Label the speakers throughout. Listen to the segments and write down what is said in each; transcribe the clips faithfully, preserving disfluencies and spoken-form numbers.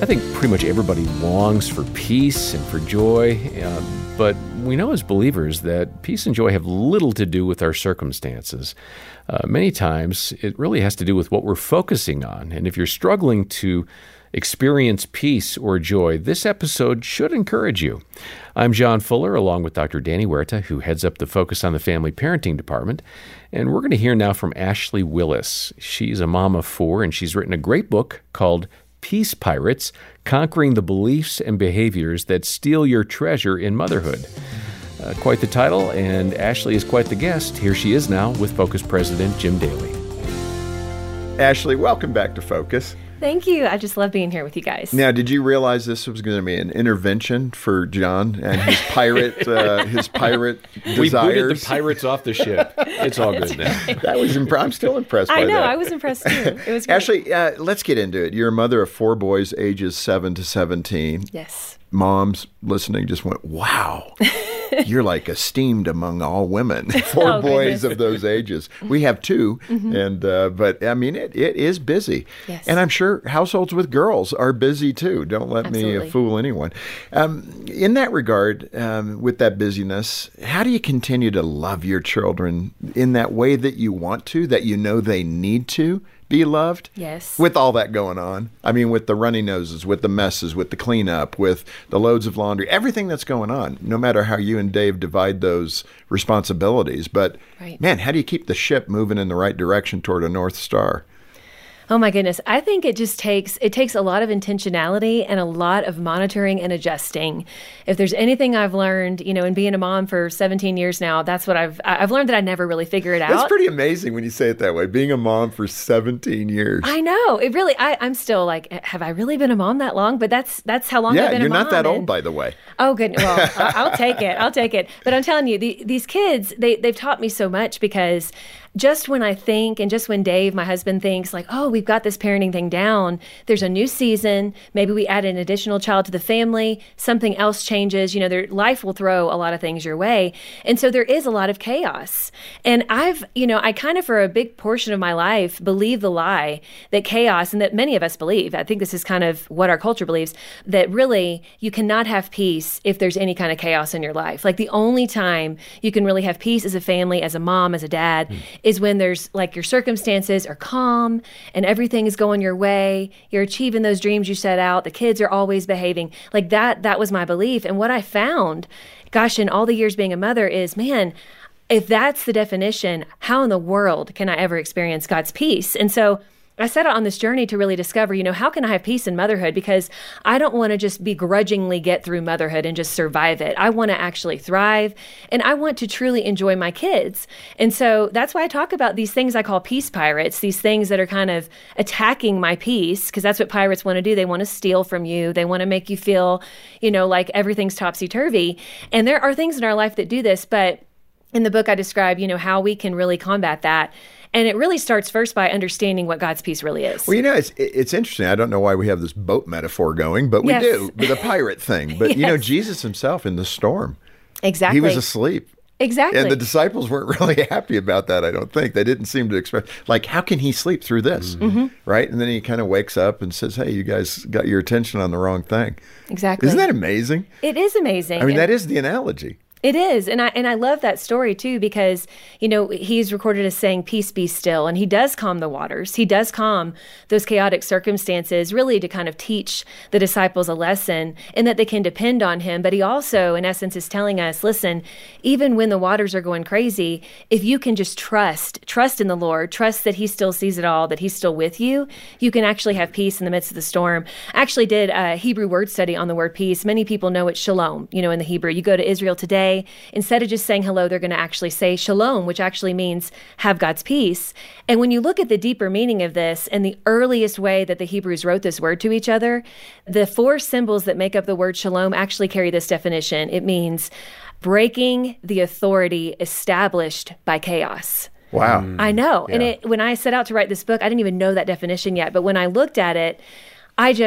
Speaker 1: I think pretty much everybody longs for peace and for joy, uh, but we know as believers that peace and joy have little to do with our circumstances. Uh, many times, it really has to do with what we're focusing on, and if you're struggling to experience peace or joy, this episode should encourage you. I'm John Fuller, along with Doctor Danny Huerta, who heads up the Focus on the Family Parenting Department, and we're going to hear now from Ashley Willis. She's a mom of four, and she's written a great book called Peace Pirates, Conquering the Beliefs and Behaviors That Steal Your Treasure in Motherhood. Uh, quite the title, and Ashley is quite the guest. Here she is now with Focus President Jim Daly.
Speaker 2: Ashley, welcome back to Focus.
Speaker 3: Thank you. I just love being here with you guys.
Speaker 2: Now, did you realize this was going to be an intervention for John and his pirate, uh, his pirate desires?
Speaker 1: We booted the pirates off the ship. It's all good now.
Speaker 2: That was. Imp- I'm still impressed by
Speaker 3: I know.
Speaker 2: that.
Speaker 3: I was impressed too. It was great.
Speaker 2: Ashley, uh, let's get into it. You're a mother of four boys, ages seven to seventeen.
Speaker 3: Yes.
Speaker 2: Moms listening just went, "Wow." You're like esteemed among all women. Four
Speaker 3: Oh,
Speaker 2: boys
Speaker 3: goodness.
Speaker 2: of those ages. We have two,
Speaker 3: Mm-hmm.
Speaker 2: and uh, but I mean it. It is busy,
Speaker 3: Yes.
Speaker 2: and I'm sure households with girls are busy too. Don't let me
Speaker 3: Absolutely.
Speaker 2: uh, fool anyone. Um, in that regard, um, with that busyness, how do you continue to love your children in that way that you want to, that you know they need to be loved?
Speaker 3: Yes.
Speaker 2: With all that going on. I mean, with the runny noses, with the messes, with the cleanup, with the loads of laundry, everything that's going on, no matter how you and Dave divide those responsibilities. But,
Speaker 3: Right.
Speaker 2: man, how do you keep the ship moving in the right direction toward a North Star?
Speaker 3: Oh my goodness. I think it just takes it takes a lot of intentionality and a lot of monitoring and adjusting. If there's anything I've learned, you know, in being a mom for seventeen years now, that's what I've I- I've learned that I never really figure it out.
Speaker 2: That's pretty amazing when you say it that way, being a mom for seventeen years.
Speaker 3: I know. It really I I'm still like, have I really been a mom that long? But that's that's how long I've
Speaker 2: yeah,
Speaker 3: been
Speaker 2: you're
Speaker 3: a mom.
Speaker 2: not that old,
Speaker 3: and-
Speaker 2: by the way.
Speaker 3: Oh, good. Well, I- I'll take it. I'll take it. But I'm telling you, the, these kids, they, they've taught me so much because just when I think and just when Dave, my husband, thinks like, oh, we've got this parenting thing down, there's a new season. Maybe we add an additional child to the family. Something else changes. You know, their life will throw a lot of things your way. And so there is a lot of chaos. And I've, you know, I kind of for a big portion of my life believe the lie that chaos, and that many of us believe, I think this is kind of what our culture believes, that really you cannot have peace if there's any kind of chaos in your life. Like the only time you can really have peace as a family, as a mom, as a dad, mm. is when there's like your circumstances are calm and everything is going your way. You're achieving those dreams you set out. The kids are always behaving. Like that, that was my belief. And what I found, gosh, in all the years being a mother is, man, if that's the definition, how in the world can I ever experience God's peace? And so I set out on this journey to really discover, you know, how can I have peace in motherhood? Because I don't want to just begrudgingly get through motherhood and just survive it. I want to actually thrive, and I want to truly enjoy my kids. And so that's why I talk about these things I call peace pirates, these things that are kind of attacking my peace, because that's what pirates want to do. They want to steal from you. They want to make you feel, you know, like everything's topsy-turvy. And there are things in our life that do this, but in the book I describe, you know, how we can really combat that. And it really starts first by understanding what God's peace really is.
Speaker 2: Well, you know, it's it's interesting. I don't know why we have this boat metaphor going, but we
Speaker 3: Yes.
Speaker 2: do, with the pirate thing. But, you know,
Speaker 3: Yes.
Speaker 2: Jesus himself in the storm,
Speaker 3: Exactly.
Speaker 2: he was asleep.
Speaker 3: Exactly.
Speaker 2: And the disciples weren't really happy about that, I don't think. They didn't seem to expect, like, how can he sleep through this?
Speaker 3: Mm-hmm.
Speaker 2: Right? And then he kind of wakes up and says, hey, you guys got your attention on the wrong thing.
Speaker 3: Exactly.
Speaker 2: Isn't that amazing?
Speaker 3: It is amazing.
Speaker 2: I mean,
Speaker 3: And-
Speaker 2: that is the analogy.
Speaker 3: It is. And I and I love that story too, because, you know, he's recorded as saying, peace be still. And he does calm the waters. He does calm those chaotic circumstances, really to kind of teach the disciples a lesson and that they can depend on him. But he also, in essence, is telling us, listen, even when the waters are going crazy, if you can just trust, trust in the Lord, trust that he still sees it all, that he's still with you, you can actually have peace in the midst of the storm. I actually did a Hebrew word study on the word peace. Many people know it's shalom, you know, in the Hebrew. You go to Israel today, instead of just saying hello, they're going to actually say shalom, which actually means have God's peace. And when you look at the deeper meaning of this and the earliest way that the Hebrews wrote this word to each other, the four symbols that make up the word shalom actually carry this definition. It means breaking the authority established by chaos.
Speaker 2: Wow.
Speaker 3: I know.
Speaker 2: Yeah.
Speaker 3: And it, when I set out to write this book, I didn't even know that definition yet. But when I looked at it, I just,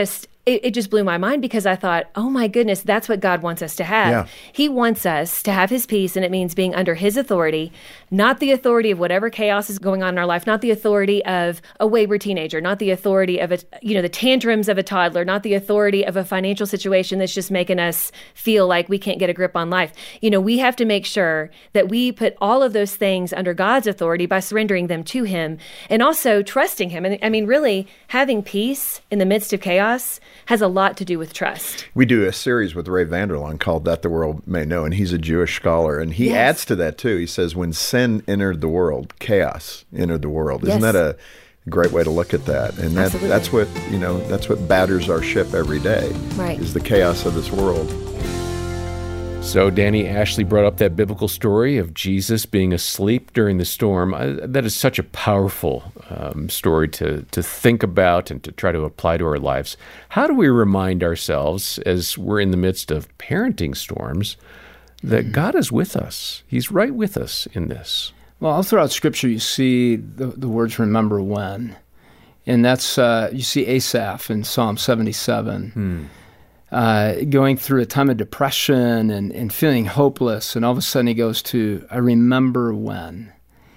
Speaker 3: it, it just blew my mind because I thought, oh my goodness, that's what God wants us to have.
Speaker 2: Yeah.
Speaker 3: He wants us to have his peace, and it means being under his authority, not the authority of whatever chaos is going on in our life, not the authority of a wayward teenager, not the authority of a, you know, the tantrums of a toddler, not the authority of a financial situation that's just making us feel like we can't get a grip on life. You know, we have to make sure that we put all of those things under God's authority by surrendering them to him and also trusting him. And I mean, really, having peace in the midst of chaos has a lot to do with trust.
Speaker 2: We do a series with Ray Vander Laan called That the World May Know, and he's a Jewish scholar, and he
Speaker 3: Yes.
Speaker 2: adds to that too. He says, when sin entered the world, chaos entered the world. Isn't
Speaker 3: Yes.
Speaker 2: that a great way to look at that? And that,
Speaker 3: Absolutely.
Speaker 2: that's what, you know, that's what batters our ship every day,
Speaker 3: Right.
Speaker 2: is the chaos of this world.
Speaker 1: So Danny, Ashley brought up that biblical story of Jesus being asleep during the storm. Uh, that is such a powerful um, story to, to think about and to try to apply to our lives. How do we remind ourselves as we're in the midst of parenting storms that God is with us? He's right with us in this.
Speaker 4: Well, all throughout Scripture, you see the, the words "remember when," and that's uh, you see Asaph in Psalm seventy-seven.
Speaker 1: Hmm.
Speaker 4: Uh, going through a time of depression and, and feeling hopeless, and all of a sudden he goes to, I remember when.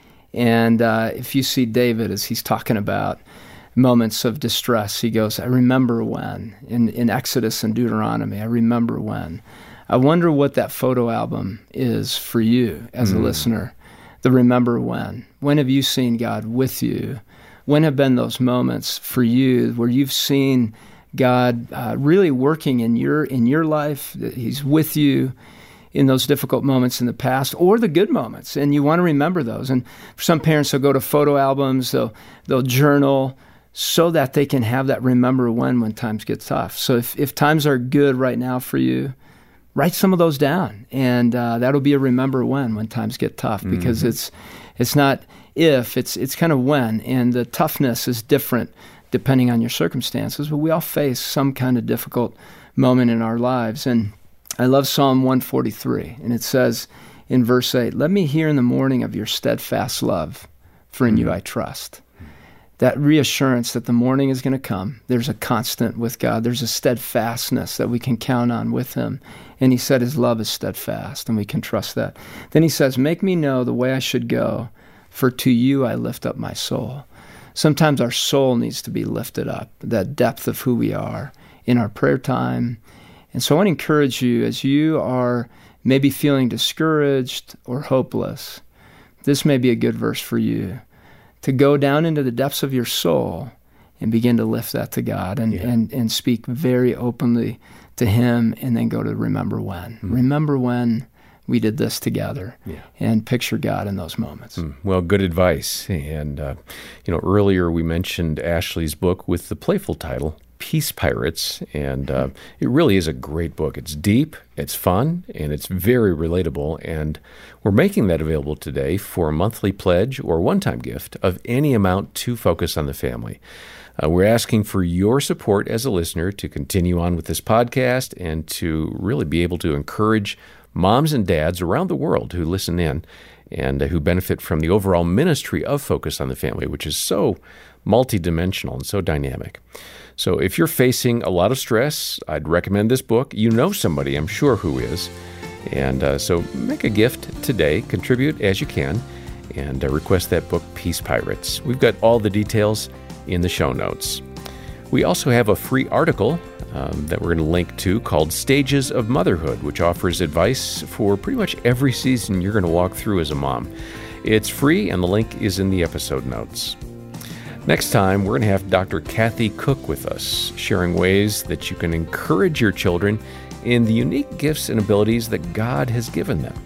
Speaker 4: And uh, if you see David as he's talking about moments of distress, he goes, I remember when. In, in Exodus and Deuteronomy, I remember when. I wonder what that photo album is for you as a listener, the remember when. When have you seen God with you? When have been those moments for you where you've seen God uh, really working in your in your life? He's with you in those difficult moments in the past or the good moments, and you want to remember those. And for some parents, they'll go to photo albums, they'll they'll journal so that they can have that remember when when times get tough. So if, if times are good right now for you, write some of those down, and uh, that'll be a remember when when times get tough, because mm-hmm. it's it's not if, it's it's kind of when, and the toughness is different depending on your circumstances, but we all face some kind of difficult moment in our lives. And I love Psalm one forty-three, and it says in verse eight, let me hear in the morning of your steadfast love, for in mm-hmm. you I trust. That reassurance that the morning is going to come. There's a constant with God. There's a steadfastness that we can count on with him. And he said his love is steadfast, and we can trust that. Then he says, make me know the way I should go, for to you I lift up my soul. Sometimes our soul needs to be lifted up, that depth of who we are in our prayer time. And so I want to encourage you, as you are maybe feeling discouraged or hopeless, this may be a good verse for you, to go down into the depths of your soul and begin to lift that to God and, yeah. and, and speak very openly to him, and then go to remember when. Mm-hmm. Remember when we did this together, yeah. and picture God in those moments.
Speaker 1: Mm, well, good advice. And, uh, you know, earlier we mentioned Ashley's book with the playful title, Peace Pirates, and uh, it really is a great book. It's deep, it's fun, and it's very relatable, and we're making that available today for a monthly pledge or one-time gift of any amount to Focus on the Family. Uh, we're asking for your support as a listener to continue on with this podcast and to really be able to encourage moms and dads around the world who listen in and uh, who benefit from the overall ministry of Focus on the Family, which is so multidimensional and so dynamic. So if you're facing a lot of stress, I'd recommend this book. You know somebody, I'm sure, who is. And uh, so make a gift today, contribute as you can, and uh, request that book, Peace Pirates. We've got all the details in the show notes. We also have a free article um, that we're going to link to called Stages of Motherhood, which offers advice for pretty much every season you're going to walk through as a mom. It's free, and the link is in the episode notes. Next time, we're going to have Doctor Kathy Cook with us, sharing ways that you can encourage your children in the unique gifts and abilities that God has given them.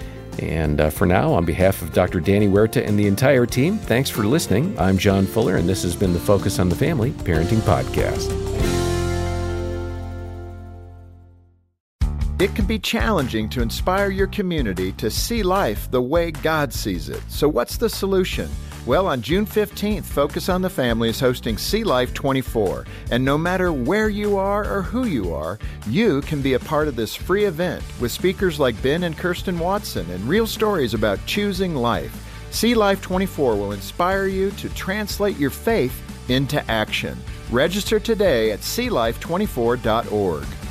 Speaker 1: And uh, for now, on behalf of Doctor Danny Huerta and the entire team, thanks for listening. I'm John Fuller, and this has been the Focus on the Family Parenting Podcast.
Speaker 2: It can be challenging to inspire your community to see life the way God sees it. So what's the solution? Well, on June fifteenth, Focus on the Family is hosting See Life twenty-four. And no matter where you are or who you are, you can be a part of this free event with speakers like Ben and Kirsten Watson and real stories about choosing life. See Life twenty-four will inspire you to translate your faith into action. Register today at see life twenty-four dot org.